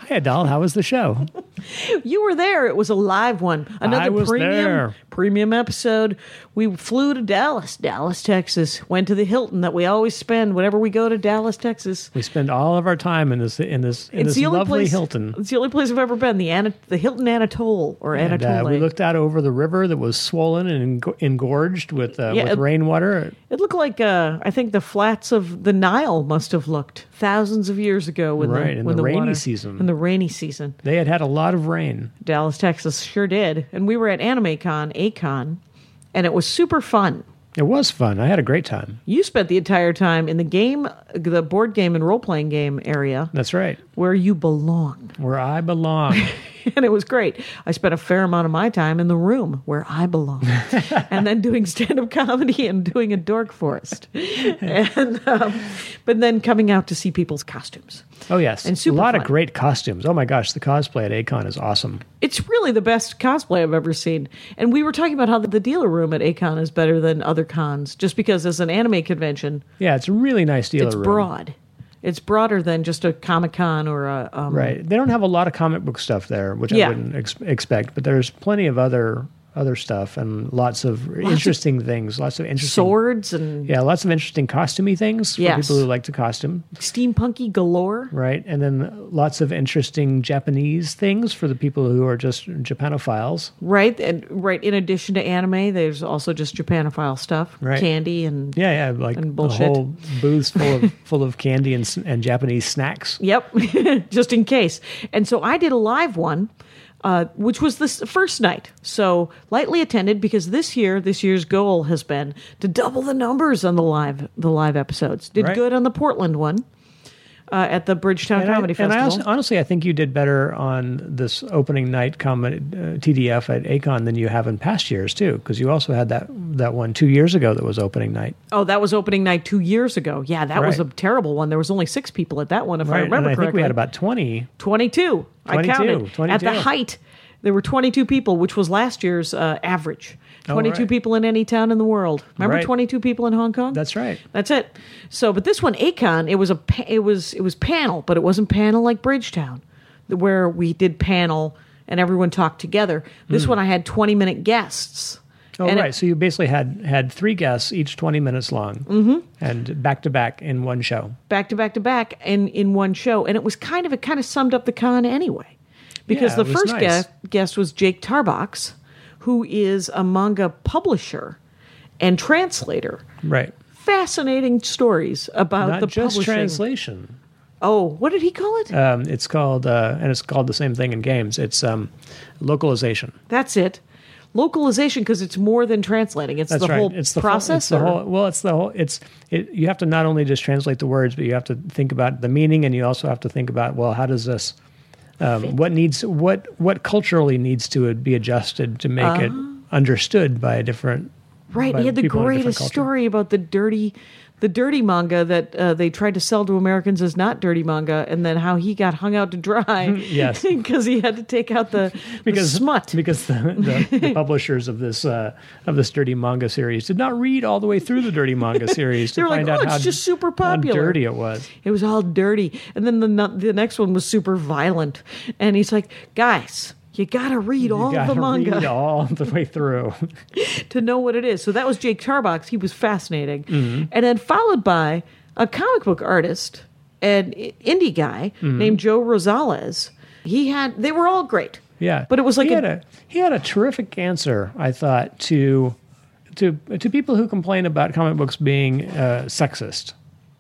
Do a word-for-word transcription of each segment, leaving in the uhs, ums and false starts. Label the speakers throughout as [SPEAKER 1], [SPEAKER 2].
[SPEAKER 1] Hi, Adele. How was the show?
[SPEAKER 2] You were there. It was a live one. Another
[SPEAKER 1] I was
[SPEAKER 2] premium
[SPEAKER 1] there.
[SPEAKER 2] premium episode. We flew to Dallas, Dallas, Texas. Went to the Hilton that we always spend whenever we go to Dallas, Texas.
[SPEAKER 1] We spend all of our time in this in this in
[SPEAKER 2] It's
[SPEAKER 1] this
[SPEAKER 2] the only
[SPEAKER 1] lovely
[SPEAKER 2] place,
[SPEAKER 1] Hilton.
[SPEAKER 2] It's the only place I've ever been. The Ana, the Hilton Anatole or
[SPEAKER 1] And,
[SPEAKER 2] Anatole.
[SPEAKER 1] uh, we looked out over the river that was swollen and eng- engorged with uh,
[SPEAKER 2] Yeah,
[SPEAKER 1] with
[SPEAKER 2] it-
[SPEAKER 1] rainwater.
[SPEAKER 2] It looked like uh, I think the flats of the Nile must have looked thousands of years ago when
[SPEAKER 1] Right,
[SPEAKER 2] the
[SPEAKER 1] in
[SPEAKER 2] when
[SPEAKER 1] the rainy
[SPEAKER 2] water,
[SPEAKER 1] season.
[SPEAKER 2] In the rainy season,
[SPEAKER 1] They had had a lot of rain.
[SPEAKER 2] Dallas, Texas sure did. And we were at AnimeCon, A-Con, and it was super fun.
[SPEAKER 1] It was fun. I had a great time.
[SPEAKER 2] You spent the entire time in the game, the board game and role-playing game area
[SPEAKER 1] That's right.
[SPEAKER 2] where you belong.
[SPEAKER 1] Where I belong.
[SPEAKER 2] And it was great. I spent a fair amount of my time in the room where I belong. And then doing stand-up comedy and doing a dork forest. And, um, but then coming out to see people's costumes.
[SPEAKER 1] Oh, yes.
[SPEAKER 2] And super
[SPEAKER 1] a lot
[SPEAKER 2] fun.
[SPEAKER 1] of great costumes. Oh, my gosh. The cosplay at A-Con is awesome.
[SPEAKER 2] It's really the best cosplay I've ever seen. And we were talking about how the dealer room at A-Con is better than other cons, just because as an anime convention,
[SPEAKER 1] Yeah, it's a really nice dealer
[SPEAKER 2] it's
[SPEAKER 1] room.
[SPEAKER 2] broad. It's broader than just a Comic-Con or a... Um,
[SPEAKER 1] Right. They don't have a lot of comic book stuff there, which
[SPEAKER 2] Yeah.
[SPEAKER 1] I wouldn't ex- expect, but there's plenty of other other stuff and lots of interesting things, lots of interesting
[SPEAKER 2] Swords and
[SPEAKER 1] Yeah, lots of interesting costumey things for
[SPEAKER 2] Yes.
[SPEAKER 1] people who like to costume,
[SPEAKER 2] steampunky galore.
[SPEAKER 1] right? And then lots of interesting Japanese things for the people who are just Japanophiles.
[SPEAKER 2] Right, and right. In addition to anime, there's also just Japanophile stuff,
[SPEAKER 1] Right.
[SPEAKER 2] candy and
[SPEAKER 1] Yeah, yeah, like
[SPEAKER 2] And
[SPEAKER 1] the
[SPEAKER 2] bullshit.
[SPEAKER 1] whole booths full of full of candy and s- and Japanese snacks.
[SPEAKER 2] Yep, just in case. And so I did a live one, uh, which was the s- first night. So lightly attended because this year, this year's goal has been to double the numbers on the live the live episodes. Did
[SPEAKER 1] Right.
[SPEAKER 2] good on the Portland one uh, at the Bridgetown
[SPEAKER 1] And I,
[SPEAKER 2] Comedy
[SPEAKER 1] and I
[SPEAKER 2] Festival.
[SPEAKER 1] also, honestly, I think you did better on this opening night comedy, uh, T D F at A-Con than you have in past years too, because you also had that that one two years ago that was opening night.
[SPEAKER 2] Oh, that was opening night two years ago. Yeah, that was a
[SPEAKER 1] Right.
[SPEAKER 2] terrible one. There was only six people at that one, if I
[SPEAKER 1] Right,
[SPEAKER 2] remember
[SPEAKER 1] and I
[SPEAKER 2] correctly.
[SPEAKER 1] think we had about twenty.
[SPEAKER 2] twenty-two. I
[SPEAKER 1] 22,
[SPEAKER 2] counted. At
[SPEAKER 1] twenty-two.
[SPEAKER 2] the height, there were twenty-two people, which was last year's uh, average. twenty-two
[SPEAKER 1] right.
[SPEAKER 2] people in any town in the world. Remember
[SPEAKER 1] Right.
[SPEAKER 2] twenty-two people in Hong Kong?
[SPEAKER 1] That's right.
[SPEAKER 2] That's it. So, but this one, A-Con, it was a pa- it was it was panel, but it wasn't panel like Bridgetown, where we did panel and everyone talked together. This one, I had twenty minute guests.
[SPEAKER 1] Oh,
[SPEAKER 2] And it-
[SPEAKER 1] right. so you basically had had three guests, each twenty minutes long, mm-hmm. and back to back in one show.
[SPEAKER 2] back to back to back in in one show, and it was kind of it kind of summed up the con anyway, because
[SPEAKER 1] Yeah,
[SPEAKER 2] the
[SPEAKER 1] it was
[SPEAKER 2] first
[SPEAKER 1] nice.
[SPEAKER 2] guest guest was Jake Tarbox, who is a manga publisher and translator.
[SPEAKER 1] Right.
[SPEAKER 2] Fascinating stories about
[SPEAKER 1] Not
[SPEAKER 2] the
[SPEAKER 1] just
[SPEAKER 2] publishing.
[SPEAKER 1] translation.
[SPEAKER 2] Oh, what did he call it?
[SPEAKER 1] Um, it's called, uh, and it's called the same thing in games. It's um, localization.
[SPEAKER 2] That's it. Localization, because it's more than translating. It's
[SPEAKER 1] That's
[SPEAKER 2] the
[SPEAKER 1] right.
[SPEAKER 2] whole
[SPEAKER 1] it's the
[SPEAKER 2] process.
[SPEAKER 1] Whole, it's the
[SPEAKER 2] or-
[SPEAKER 1] whole. Well, it's the whole. It's it. You have to not only just translate the words, but you have to think about the meaning, and you also have to think about, well, how does this? Um, what needs what what culturally needs to be adjusted to make it understood by a different.
[SPEAKER 2] Right,
[SPEAKER 1] by
[SPEAKER 2] he had the
[SPEAKER 1] people in a different
[SPEAKER 2] greatest
[SPEAKER 1] culture.
[SPEAKER 2] story about the dirty, the dirty manga that uh, they tried to sell to Americans as not dirty manga, and then how he got hung out to dry.
[SPEAKER 1] Yes.
[SPEAKER 2] because he had to take out the,
[SPEAKER 1] Because
[SPEAKER 2] the smut.
[SPEAKER 1] because the, the, the publishers of this uh, of this dirty manga series did not read all the way through the dirty manga series to
[SPEAKER 2] They were like,
[SPEAKER 1] find
[SPEAKER 2] "Oh,
[SPEAKER 1] out
[SPEAKER 2] it's
[SPEAKER 1] how,
[SPEAKER 2] just super
[SPEAKER 1] how
[SPEAKER 2] popular."
[SPEAKER 1] dirty it was.
[SPEAKER 2] It was all dirty, and then the no- the next one was super violent, and he's like, "Guys, you gotta read all
[SPEAKER 1] You
[SPEAKER 2] the
[SPEAKER 1] gotta
[SPEAKER 2] manga
[SPEAKER 1] read all the way through.
[SPEAKER 2] to know what it is." So that was Jake Tarbox. He was fascinating,
[SPEAKER 1] Mm-hmm.
[SPEAKER 2] and then followed by a comic book artist and i- indie guy
[SPEAKER 1] Mm-hmm.
[SPEAKER 2] named Joe Rosales. He had they were all great.
[SPEAKER 1] Yeah,
[SPEAKER 2] But it was like
[SPEAKER 1] he
[SPEAKER 2] a-
[SPEAKER 1] had a he had a terrific answer, I thought, to to to people who complain about comic books being uh, sexist.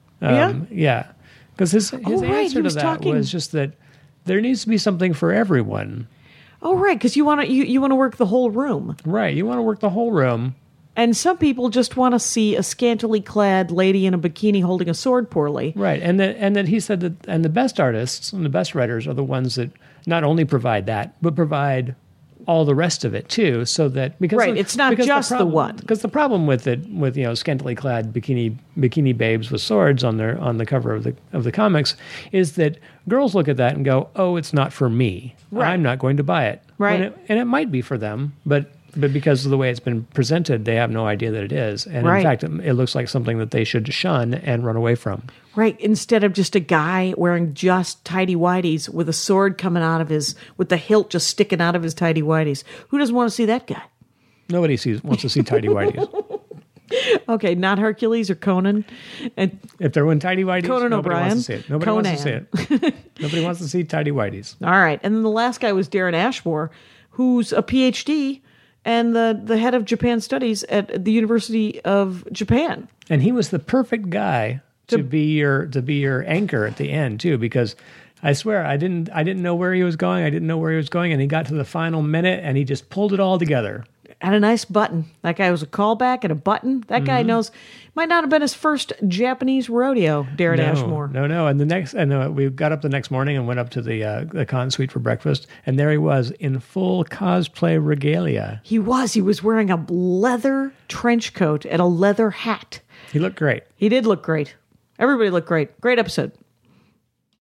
[SPEAKER 1] Um, yeah, because his his
[SPEAKER 2] Oh, right,
[SPEAKER 1] answer
[SPEAKER 2] he
[SPEAKER 1] to
[SPEAKER 2] was
[SPEAKER 1] that
[SPEAKER 2] talking-
[SPEAKER 1] was just that there needs to be something for everyone.
[SPEAKER 2] Oh, right, because you want to you, you want to work the whole room.
[SPEAKER 1] Right, you want to work the whole room.
[SPEAKER 2] And some people just want to see a scantily clad lady in a bikini holding a sword poorly.
[SPEAKER 1] Right, and that and that he said that, and the best artists and the best writers are the ones that not only provide that, but provide all the rest of it too, so that because
[SPEAKER 2] Right,
[SPEAKER 1] the-
[SPEAKER 2] it's not
[SPEAKER 1] because
[SPEAKER 2] just the
[SPEAKER 1] problem-
[SPEAKER 2] one.
[SPEAKER 1] Because the problem with it, with you know scantily clad bikini bikini babes with swords on their on the cover of the of the comics, is that girls look at that and go, "Oh, it's not for me.
[SPEAKER 2] Right.
[SPEAKER 1] I'm not going to buy it."
[SPEAKER 2] Right.
[SPEAKER 1] When it- and it might be for them, but But because of the way it's been presented, they have no idea that it is. And
[SPEAKER 2] Right.
[SPEAKER 1] in fact, it, it looks like something that they should shun and run away from.
[SPEAKER 2] Right. Instead of just a guy wearing just tidy whities with a sword coming out of his, with the hilt just sticking out of his tidy whities. Who doesn't want to see that guy?
[SPEAKER 1] Nobody sees wants to see tidy whities.
[SPEAKER 2] Okay, not Hercules or Conan. And
[SPEAKER 1] If they're in tidy whities,
[SPEAKER 2] Conan
[SPEAKER 1] nobody
[SPEAKER 2] O'Brien.
[SPEAKER 1] wants to see it. Nobody wants to see
[SPEAKER 2] Conan.
[SPEAKER 1] it. Nobody wants to see tidy whities.
[SPEAKER 2] all right. And then the last guy was Darren Ashmore, who's a P H D and the, the head of Japan Studies at the University of Japan.
[SPEAKER 1] And he was the perfect guy to be your to be your anchor at the end too, because I swear I didn't I didn't know where he was going. I didn't know where he was going, and he got to the final minute and he just pulled it all together.
[SPEAKER 2] Had a nice button. That guy was a callback and a button. That guy
[SPEAKER 1] Mm-hmm.
[SPEAKER 2] knows. Might not have been his first Japanese rodeo, Darren
[SPEAKER 1] No,
[SPEAKER 2] Ashmore.
[SPEAKER 1] no, no. And the next, and uh, we got up the next morning and went up to the uh, the con suite for breakfast, and there he was in full cosplay regalia.
[SPEAKER 2] He was. He was wearing a leather trench coat and a leather hat.
[SPEAKER 1] He looked great.
[SPEAKER 2] He did look great. Everybody looked great. Great episode.